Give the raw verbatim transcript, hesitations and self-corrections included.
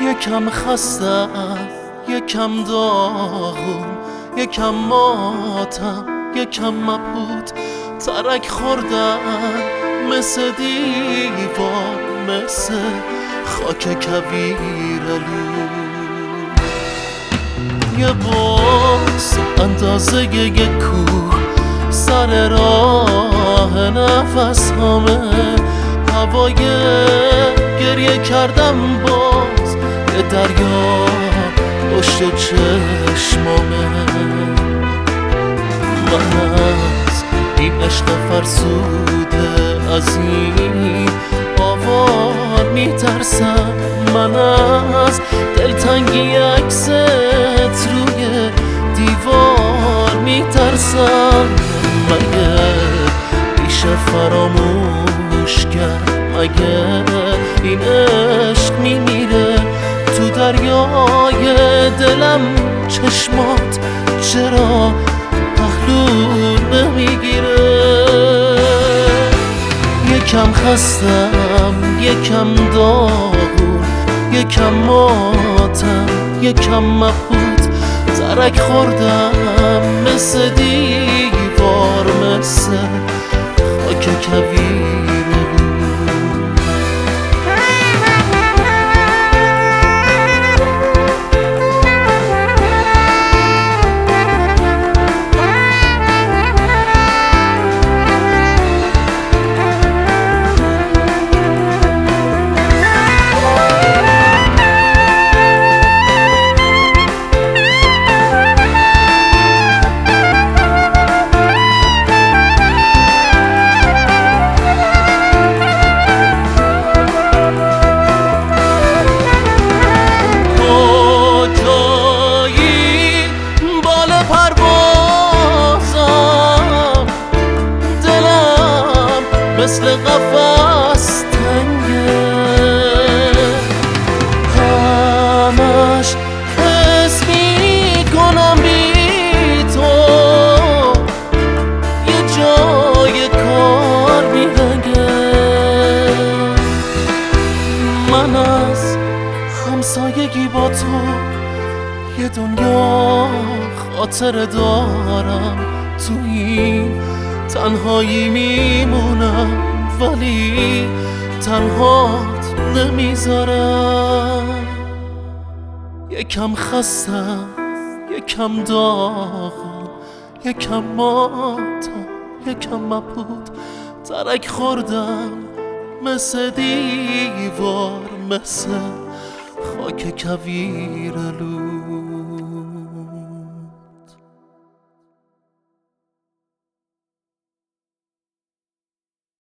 یکم خستم، یکم داغون، یکم ماتم، یکم مبهوت. ترک خوردم مثل دیوار، مثل خاک کویرالو. یه باز اندازه یه کوه سر راه نفس هامه. هوای گریه کردم باز یه دریا پشت چشمامه. من از این عشق فرسوده از این آوار میترسم. من از دلتنگی عکست روی دیوار میترسم. مگه میشه فراموش کرد؟ مگه این عشق میمیره تو دریای دلم؟ چشمات چرا پهلو نمیگیره؟ یکم خستم، یکم داغون، یکم ماتم، یکم مبهوت. ترک خوردم مثل دیوار، مثل خاک کویرالو. مثل قفص تنگه، همش حس میکنم بی تو یه جای کار میلنگه. من از همسایگی با تو یه دنیا خاطره دارم. تو این تنهایی میمونم ولی تنهات نمیذارم. یکم خستم، یکم داغون، یکم ماتم، یکم مبهوت. ترک خوردم مثل دیوار، مثل خاک کویرالو.